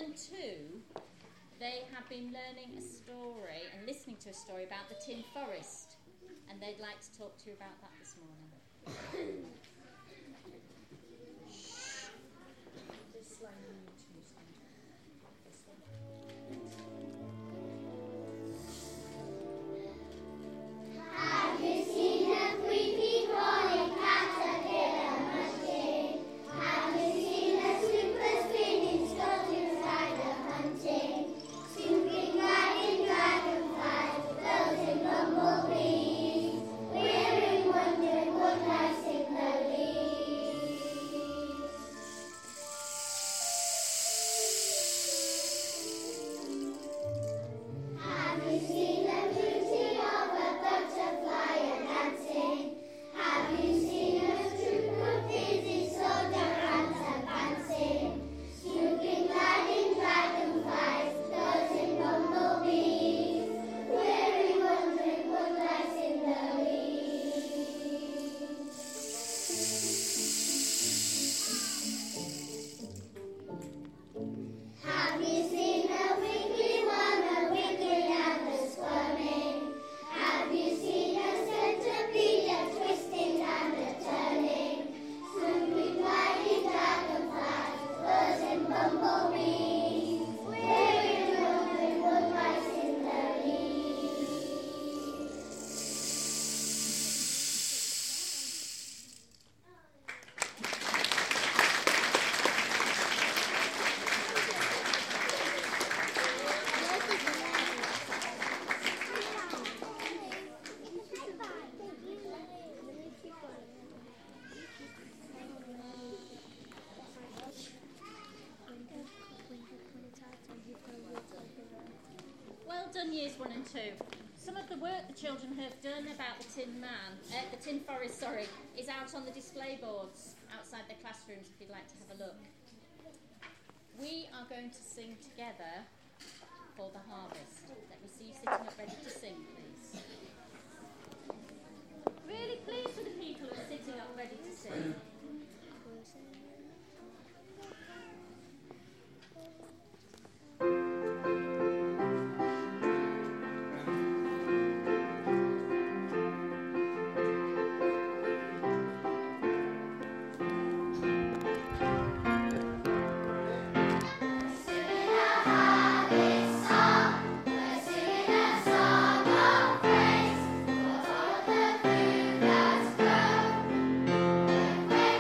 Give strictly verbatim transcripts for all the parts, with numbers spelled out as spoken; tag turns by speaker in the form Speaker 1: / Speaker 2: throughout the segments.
Speaker 1: and two, they have been learning a story and listening to a story about the Tin Forest, and they'd like to talk to you about that this morning.
Speaker 2: Have you seen a creepy crawling caterpillar munching? Have you seen a super spinning sculpture spider hunting? Snooping, gliding dragonflies, floating bumblebees, wearing, wondering what lies in the leaves. Have you seen the beauty of a butterfly a-dancing? Have you seen a troop of busy soldier ants a-prancing? Snooping, gliding dragonflies, floating bumblebees, wearing, wondering what lies in the leaves. Have you seen a wiggly one, a wiggling and a squirming? Have you seen a centipede, a twisting and a turning? Snooping, gliding dragonflies, buzzing bumblebees, wearing, wondering what lies in the leaves.
Speaker 1: Well done, years one and two. Some of the work the children have done about the Tin Man, uh, the Tin Forest, sorry, is out on the display boards outside their classrooms if you'd like to have a look. We are going to sing together for the harvest. Let me see you sitting up ready to sing, please. Really pleased with the people who are sitting up ready to sing.
Speaker 2: Singing a harvest song, we're singing a song of praise for all the food that's grown.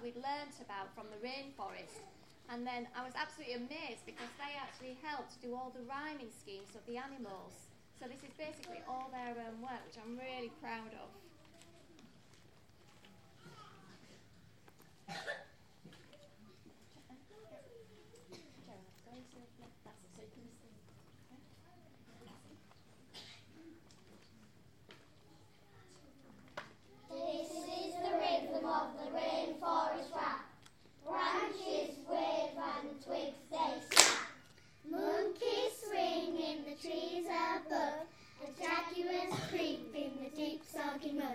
Speaker 3: we'd learnt about from the rainforest. And then I was absolutely amazed because they actually helped do all the rhyming schemes of the animals. So this is basically all their own work, which I'm really proud of.
Speaker 2: This is the rhythm of the rainforest rap. Branches wave and twigs they snap. Monkeys swing in the trees above, and jaguars creep in the deep soggy mud.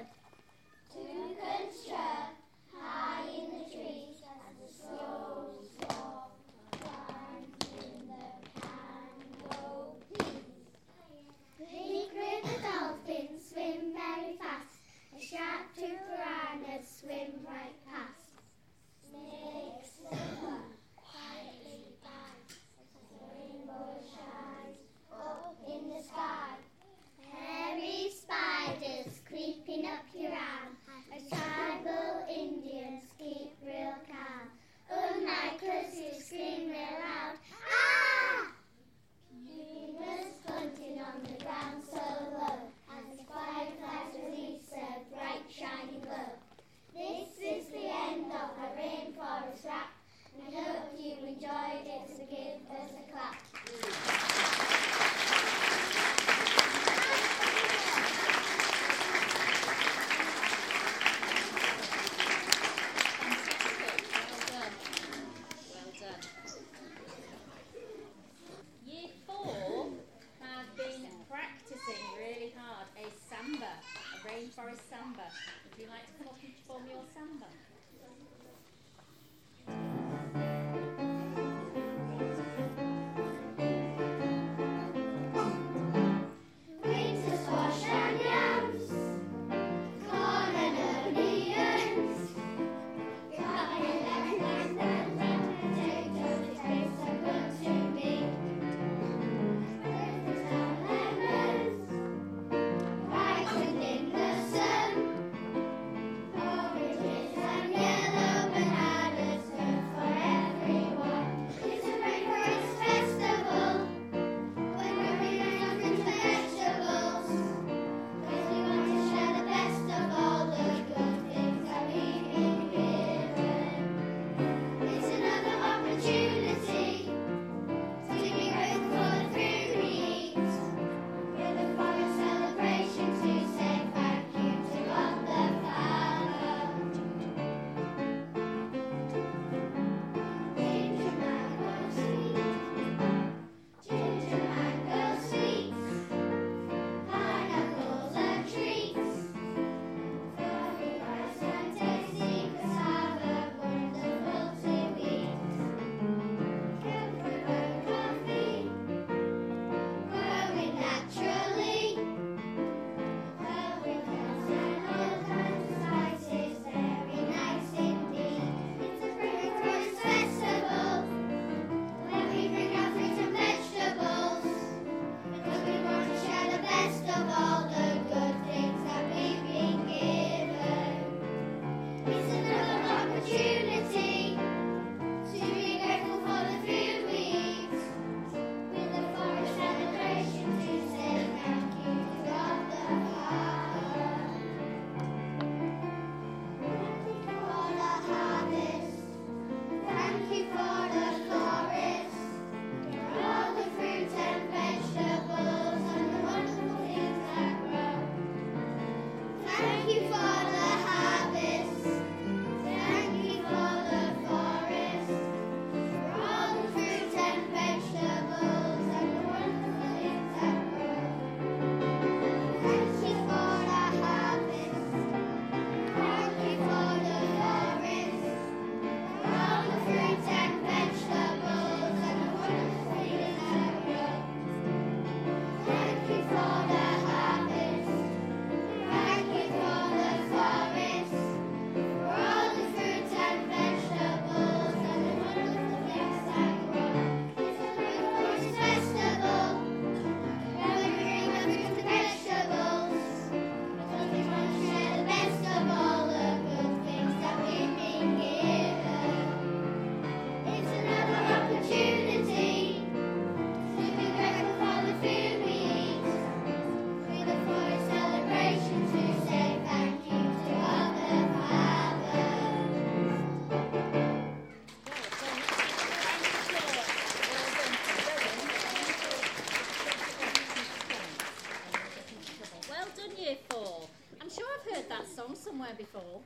Speaker 1: somewhere before.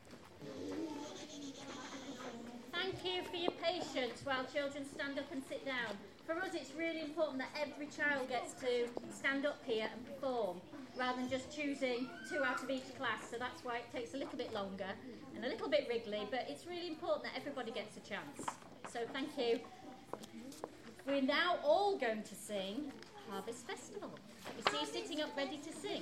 Speaker 1: Thank you for your patience while children stand up and sit down. For us, it's really important that every child gets to stand up here and perform, rather than just choosing two out of each class. So that's why it takes a little bit longer and a little bit wriggly, but it's really important that everybody gets a chance. So thank you. We're now all going to sing Harvest Festival. You see you sitting up ready to sing.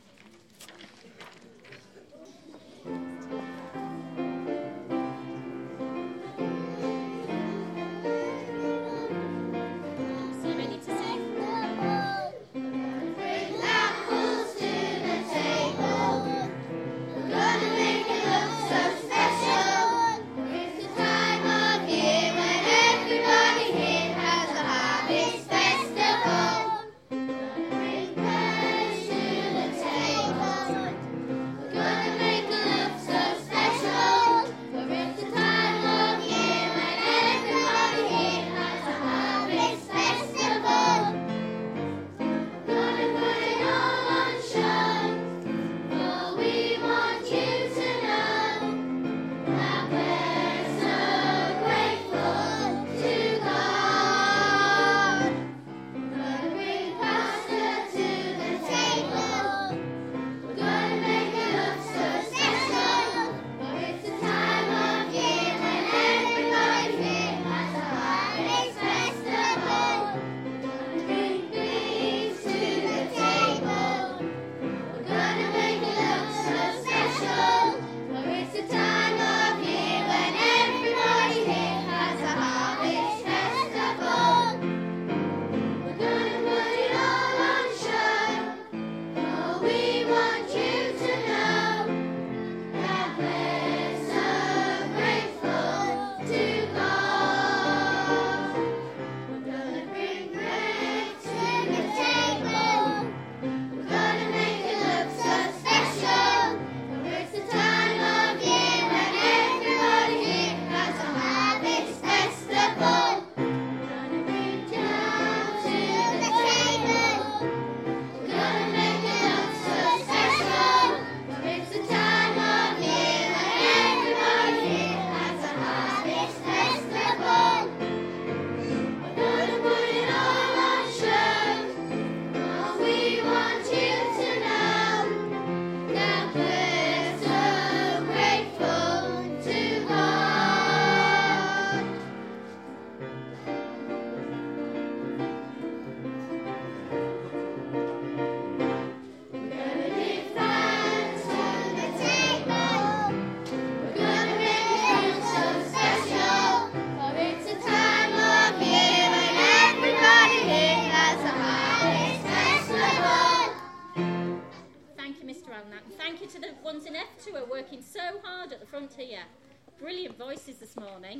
Speaker 1: Here. Brilliant voices this morning.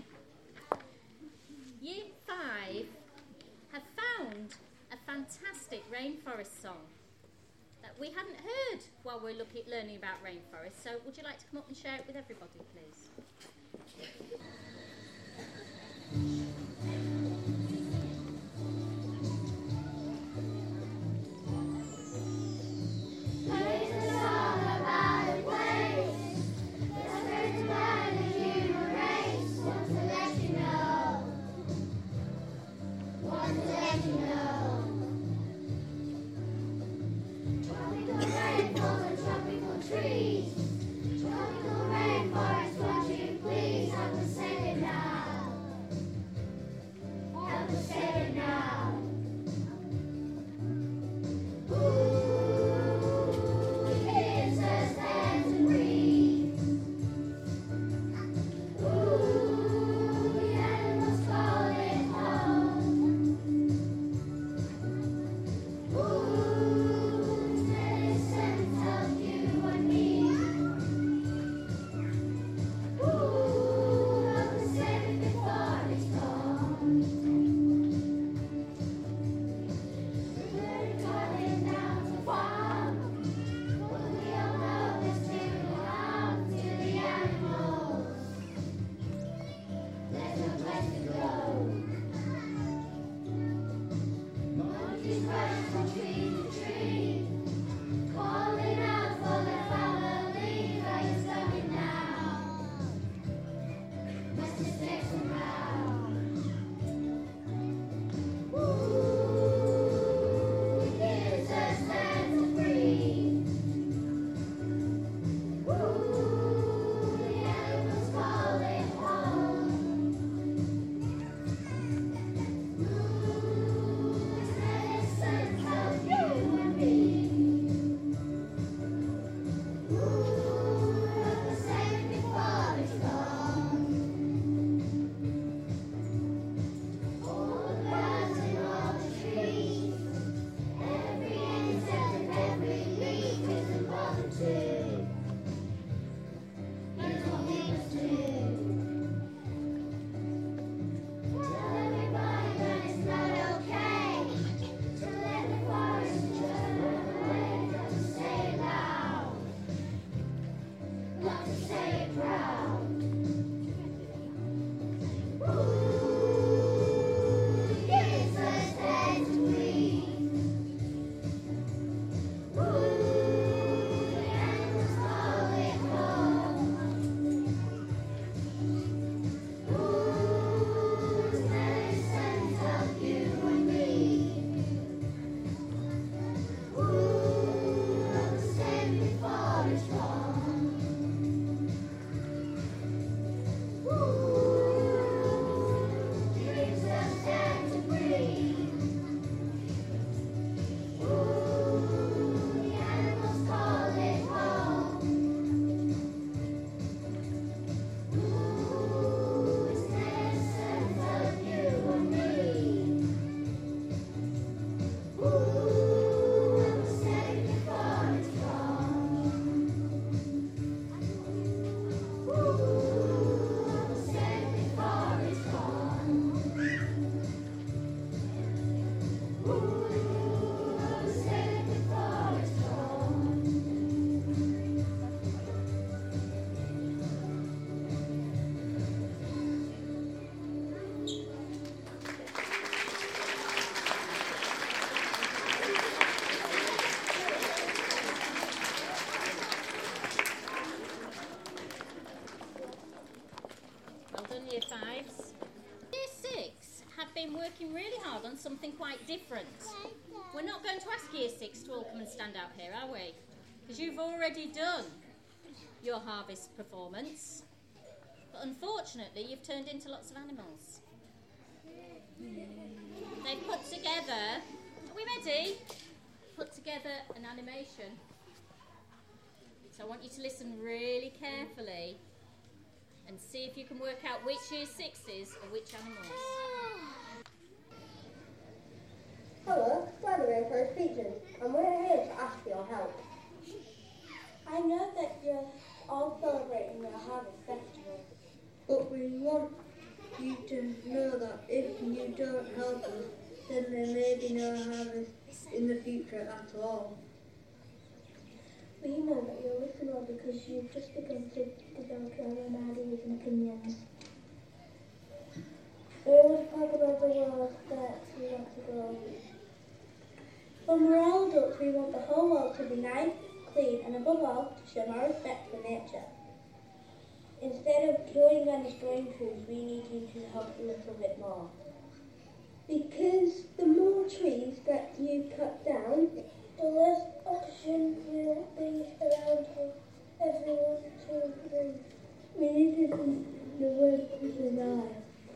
Speaker 1: Year five have found a fantastic rainforest song that we hadn't heard while we're looking, learning about rainforest. So would you like to come up and share it with everybody, please?
Speaker 2: Trees, tropical rainforest, won't you please help us save it now? Help us save it now. Ooh, gives us air to breathe. Ooh, the animals call it home.
Speaker 1: Year fives. Year six have been working really hard on something quite different. We're not going to ask Year six to all come and stand out here, are we? Because you've already done your harvest performance. But unfortunately, you've turned into lots of animals. They've put together, are we ready? Put together an animation. So I want you to listen really carefully and see if you can work out which Year sixes are which animals.
Speaker 4: Hello, we're the Rainforest Features, and we're here to ask for your help. I know that you're all celebrating your harvest festival, but we want you to know that if you don't help us, then there may be no harvest in the future at all. We know that you're listening because you've just begun to develop your own ideas and opinions. There is part of the world that we want to go. When we're all adults, we want the whole world to be nice, clean, and above all, to show more respect for nature. Instead of killing and destroying trees, we need you to help a little bit more. Because the more trees that you cut down, the less oxygen will be around for everyone to breathe. We need the word to survive.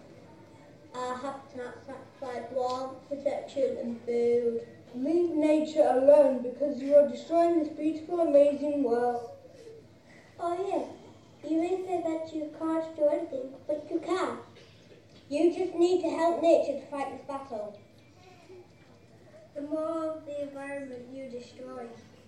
Speaker 4: Our habitats like warmth, protection and food. Leave nature alone because you are destroying this beautiful, amazing world. Oh yeah, you may say that you can't do anything, but you can. You just need to help nature to fight this battle. The more of the environment you destroy,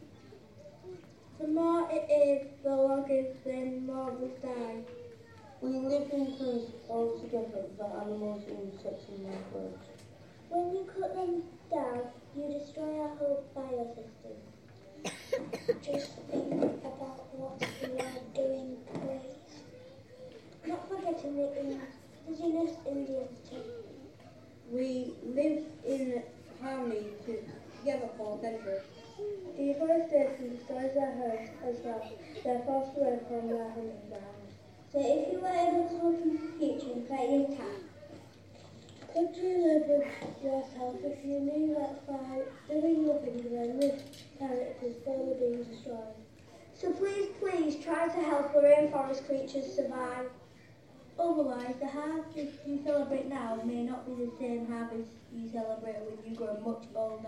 Speaker 4: the more it is the longer, then more will die. We live in trees all together, the animals, insects and microbes. When you cut them down, you destroy our whole biosystem. Just think about what you are doing, please. Not forgetting the indigenous Indians too. We live in harmony together for centuries. Deforestation destroys their homes as well. They're forced away from their hunting grounds. So if you were able to look into the future and create an attack, could you live with yourself if you knew that by doing nothing then this planet is slowly being destroyed? So please, please try to help the rainforest creatures survive. Otherwise, the harvest you celebrate now may not be the same harvest you celebrate when you grow much older.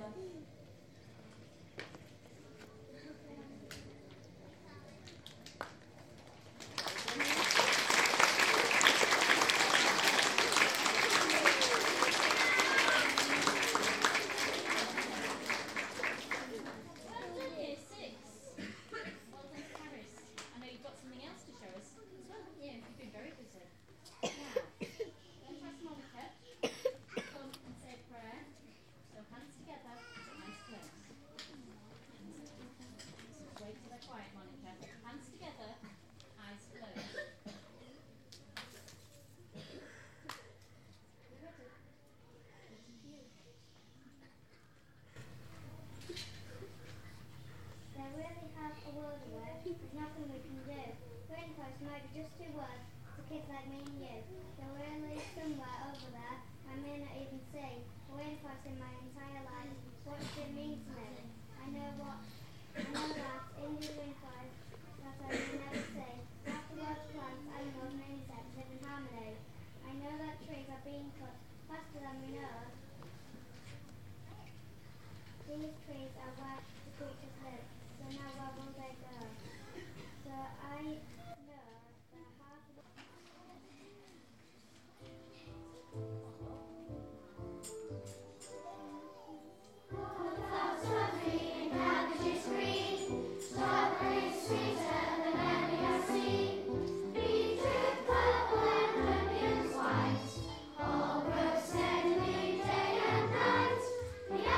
Speaker 2: All grows steadily day and night. The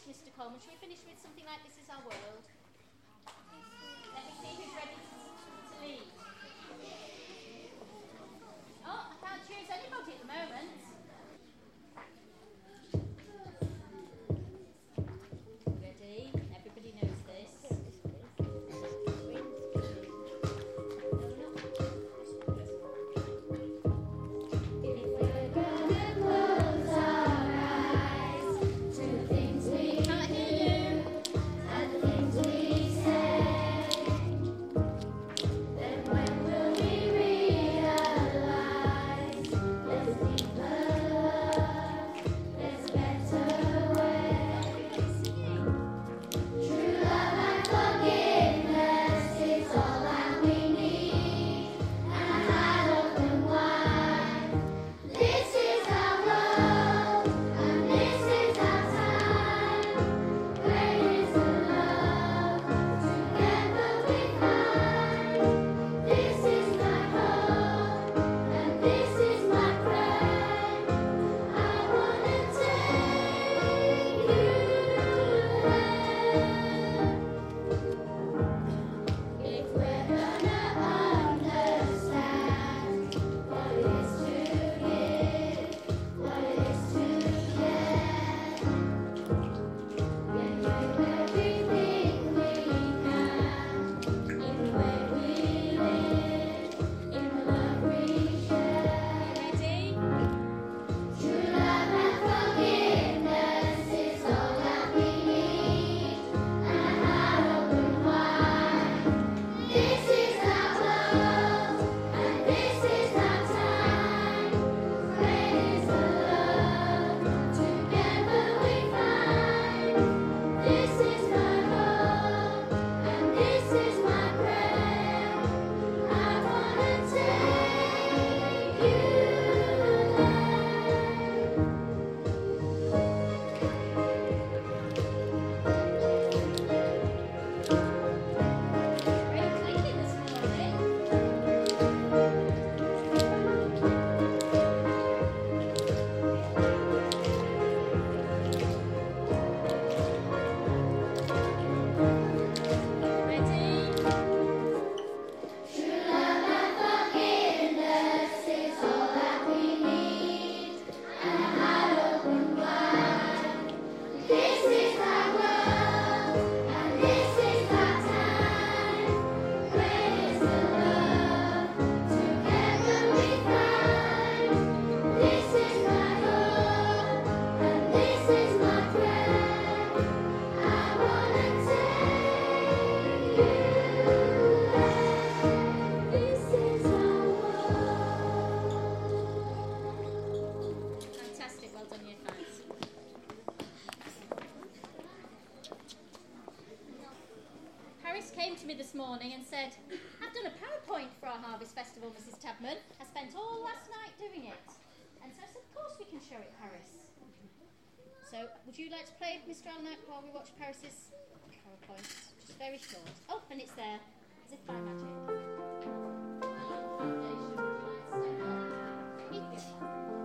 Speaker 1: Mister Coleman, should we finish with something like This Is Our World? Let me see who's ready to leave. Oh, I can't choose anybody at the moment. Ready? Everybody knows this. This morning and said, I've done a PowerPoint for our Harvest Festival, Missus Tabman. I spent all last night doing it. And so I said, of course we can show it, Paris. So would you like to play, Mister Alnack, while we watch Paris's PowerPoint? Just very short. Oh, and it's there, as if by magic. It